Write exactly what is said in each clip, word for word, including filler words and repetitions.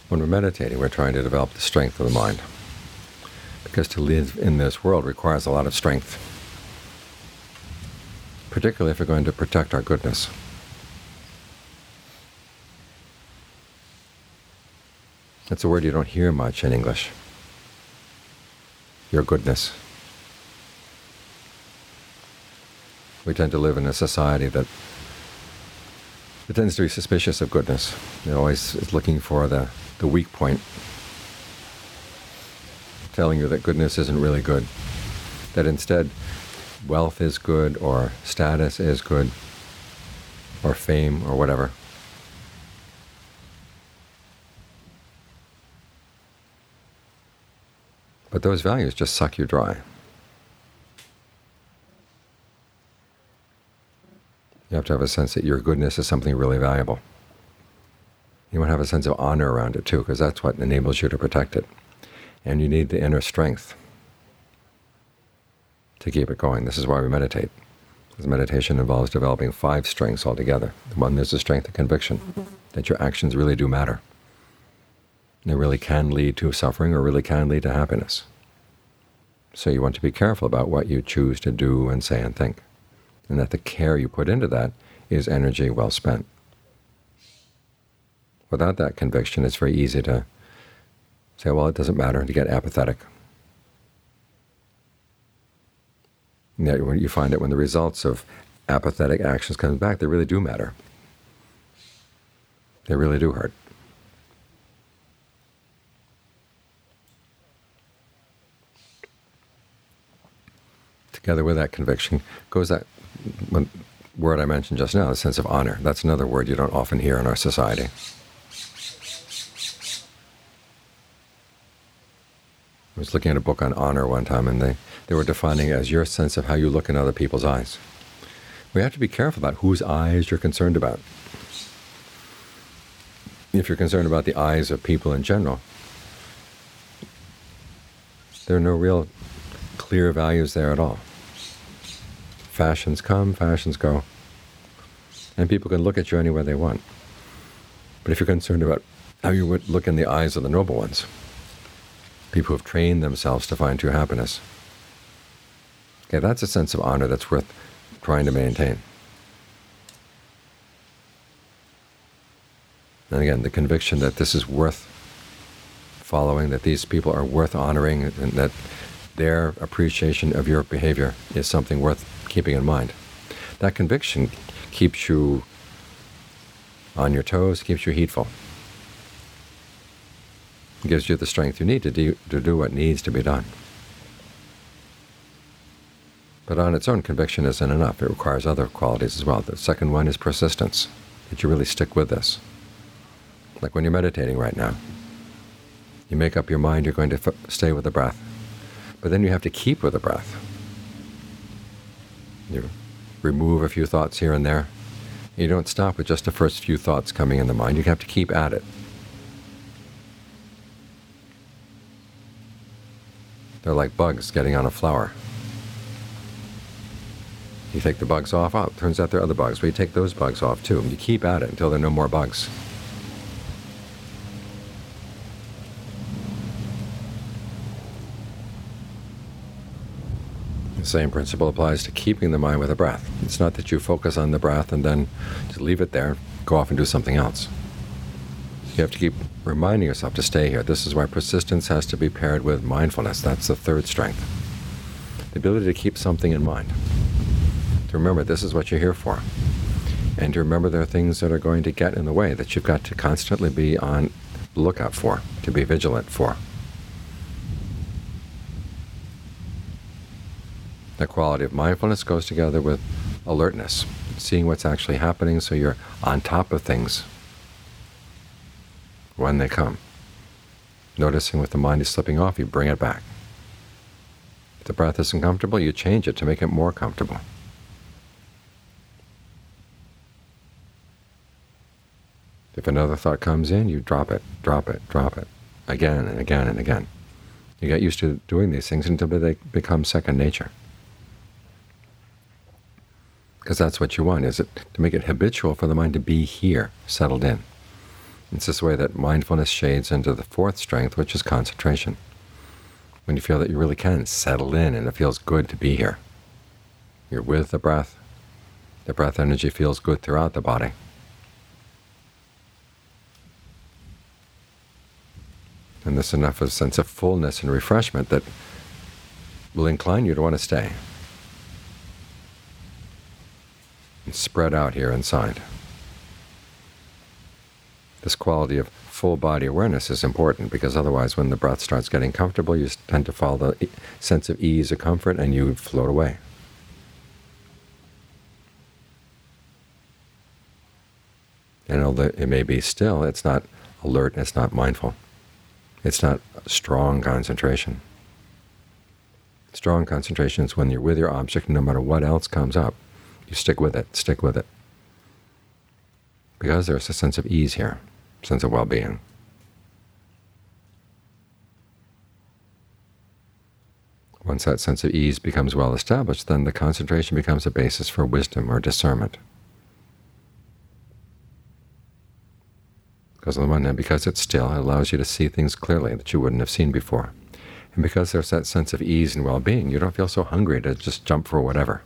When we're meditating, we're trying to develop the strength of the mind, because to live in this world requires a lot of strength, particularly if we're going to protect our goodness. It's a word you don't hear much in English. Your goodness. We tend to live in a society that it tends to be suspicious of goodness. It always is looking for the, the weak point, telling you that goodness isn't really good, that instead wealth is good, or status is good, or fame, or whatever. But those values just suck you dry. You have to have a sense that your goodness is something really valuable. You want to have a sense of honor around it too, because that's what enables you to protect it. And you need the inner strength to keep it going. This is why we meditate. Because meditation involves developing five strengths altogether. One is the strength of conviction, that your actions really do matter. They really can lead to suffering or really can lead to happiness. So you want to be careful about what you choose to do and say and think, and that the care you put into that is energy well spent. Without that conviction, it's very easy to say, well, it doesn't matter, to get apathetic. And yet when you find that when the results of apathetic actions come back, they really do matter. They really do hurt. Together with that conviction goes that word I mentioned just now, the sense of honor. That's another word you don't often hear in our society. I was looking at a book on honor one time, and they, they were defining it as your sense of how you look in other people's eyes. We have to be careful about whose eyes you're concerned about. If you're concerned about the eyes of people in general, there are no real clear values there at all. Fashions come, fashions go, and people can look at you any way they want. But if you're concerned about how you would look in the eyes of the noble ones, people who have trained themselves to find true happiness, okay, that's a sense of honor that's worth trying to maintain. And again, the conviction that this is worth following, that these people are worth honoring, and that their appreciation of your behavior is something worth keeping in mind. That conviction keeps you on your toes, keeps you heedful. It gives you the strength you need to do, to do what needs to be done. But on its own, conviction isn't enough. It requires other qualities as well. The second one is persistence, that you really stick with this. Like when you're meditating right now, you make up your mind you're going to f- stay with the breath, but then you have to keep with the breath. You remove a few thoughts here and there. You don't stop with just the first few thoughts coming in the mind. You have to keep at it. They're like bugs getting on a flower. You take the bugs off, oh, it turns out there are other bugs. But you take those bugs off too. You keep at it until there are no more bugs. The same principle applies to keeping the mind with the breath. It's not that you focus on the breath and then just leave it there, go off and do something else. You have to keep reminding yourself to stay here. This is why persistence has to be paired with mindfulness. That's the third strength. The ability to keep something in mind. To remember this is what you're here for. And to remember there are things that are going to get in the way that you've got to constantly be on the lookout for, to be vigilant for. The quality of mindfulness goes together with alertness, seeing what's actually happening so you're on top of things when they come. Noticing if the mind is slipping off, you bring it back. If the breath isn't comfortable, you change it to make it more comfortable. If another thought comes in, you drop it, drop it, drop it, again and again and again. You get used to doing these things until they become second nature. Because that's what you want, is it to make it habitual for the mind to be here, settled in. It's this way that mindfulness shades into the fourth strength, which is concentration. When you feel that you really can settle in and it feels good to be here. You're with the breath. The breath energy feels good throughout the body. And there's enough of a sense of fullness and refreshment that will incline you to want to stay. And spread out here inside. This quality of full body awareness is important, because otherwise when the breath starts getting comfortable, you tend to follow the sense of ease or comfort and you float away. And although it may be still, it's not alert, it's not mindful. It's not strong concentration. Strong concentration is when you're with your object, no matter what else comes up, you stick with it, stick with it. Because there's a sense of ease here, sense of well-being. Once that sense of ease becomes well established, then the concentration becomes a basis for wisdom or discernment. Because on the one hand, because it's still, it allows you to see things clearly that you wouldn't have seen before. And because there's that sense of ease and well-being, you don't feel so hungry to just jump for whatever.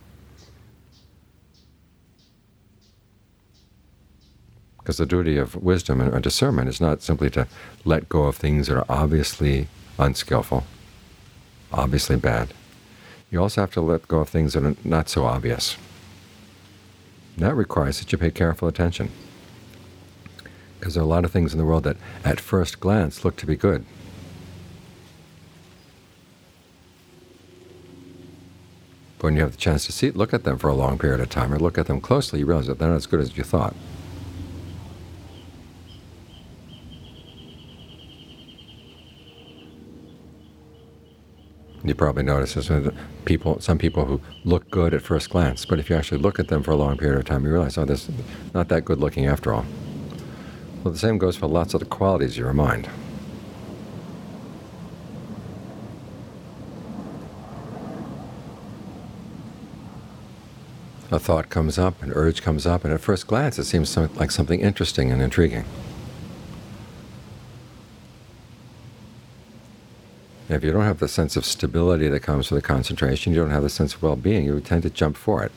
Because the duty of wisdom and discernment is not simply to let go of things that are obviously unskillful, obviously bad. You also have to let go of things that are not so obvious. And that requires that you pay careful attention. Because there are a lot of things in the world that at first glance look to be good. But when you have the chance to see, look at them for a long period of time, or look at them closely, you realize that they're not as good as you thought. You probably notice this with people, some people who look good at first glance, but if you actually look at them for a long period of time, you realize, oh, this is not that good looking after all. Well, the same goes for lots of the qualities of your mind. A thought comes up, an urge comes up, and at first glance it seems like something interesting and intriguing. If you don't have the sense of stability that comes with the concentration, you don't have the sense of well-being, you tend to jump for it.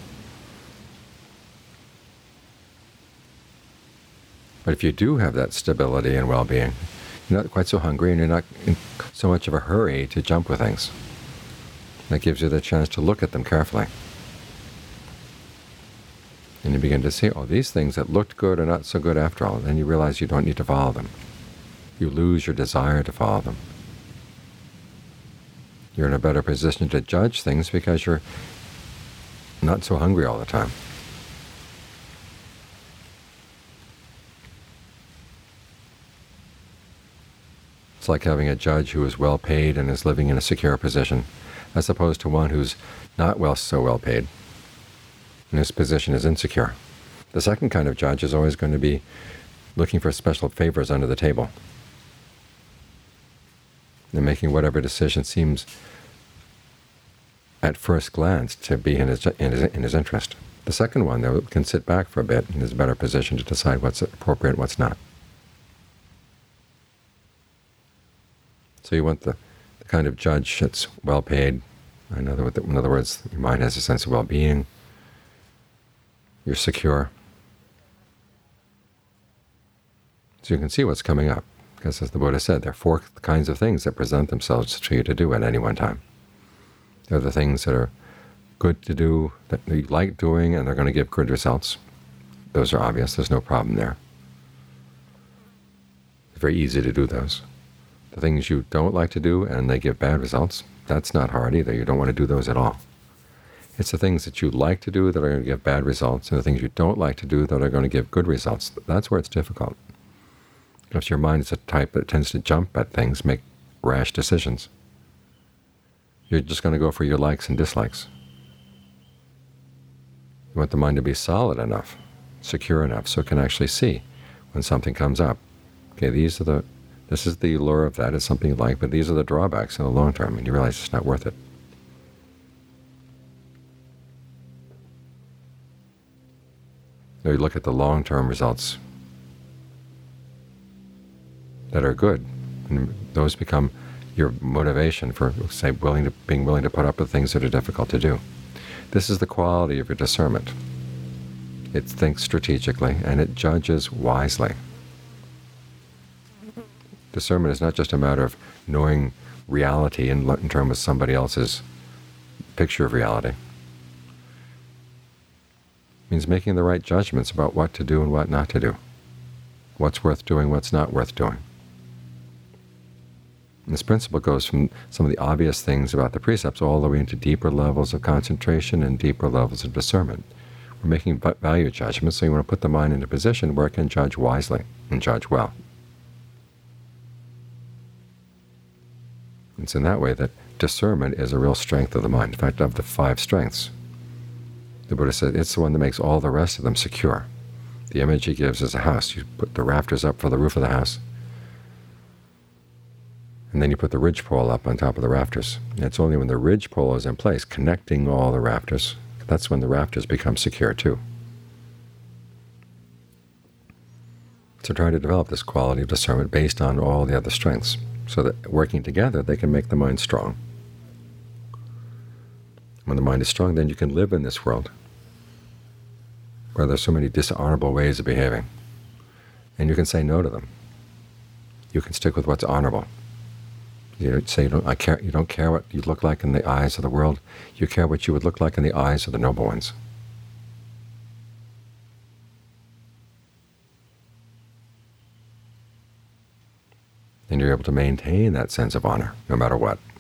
But if you do have that stability and well-being, you're not quite so hungry and you're not in so much of a hurry to jump with things. That gives you the chance to look at them carefully. And you begin to see, oh, these things that looked good are not so good after all. And then you realize you don't need to follow them. You lose your desire to follow them. You're in a better position to judge things because you're not so hungry all the time. It's like having a judge who is well paid and is living in a secure position, as opposed to one who's not well so well paid, and his position is insecure. The second kind of judge is always going to be looking for special favors under the table, and making whatever decision seems at first glance to be in his, in his, in his interest. The second one, though, can sit back for a bit and is in a better position to decide what's appropriate and what's not. So you want the, the kind of judge that's well paid. In other, in other words, your mind has a sense of well-being. You're secure. So you can see what's coming up. Because as the Buddha said, there are four kinds of things that present themselves to you to do at any one time. There are the things that are good to do, that you like doing, and they're going to give good results. Those are obvious. There's no problem there. It's very easy to do those. The things you don't like to do and they give bad results, that's not hard either. You don't want to do those at all. It's the things that you like to do that are going to give bad results, and the things you don't like to do that are going to give good results. That's where it's difficult. Because your mind is a type that tends to jump at things, make rash decisions. You're just going to go for your likes and dislikes. You want the mind to be solid enough, secure enough, so it can actually see when something comes up. Okay, these are the, this is the allure of that, it's something you like, but these are the drawbacks in the long term, and you realize it's not worth it. So you look at the long-term results. that are good, and those become your motivation for, say, willing to, being willing to put up with things that are difficult to do. This is the quality of your discernment. It thinks strategically, and it judges wisely. Discernment is not just a matter of knowing reality in, in terms of somebody else's picture of reality. It means making the right judgments about what to do and what not to do, what's worth doing, what's not worth doing. And this principle goes from some of the obvious things about the precepts all the way into deeper levels of concentration and deeper levels of discernment. We're making value judgments, so you want to put the mind in a position where it can judge wisely and judge well. It's in that way that discernment is a real strength of the mind. In fact, of the five strengths, the Buddha said it's the one that makes all the rest of them secure. The image he gives is a house. You put the rafters up for the roof of the house, and then you put the ridgepole up on top of the rafters. And it's only when the ridgepole is in place, connecting all the rafters, that's when the rafters become secure too. So try to develop this quality of discernment based on all the other strengths, so that working together they can make the mind strong. When the mind is strong, then you can live in this world where there's so many dishonorable ways of behaving, and you can say no to them. You can stick with what's honorable. You say you don't, I care, you don't care what you look like in the eyes of the world. You care what you would look like in the eyes of the noble ones. And you're able to maintain that sense of honor no matter what.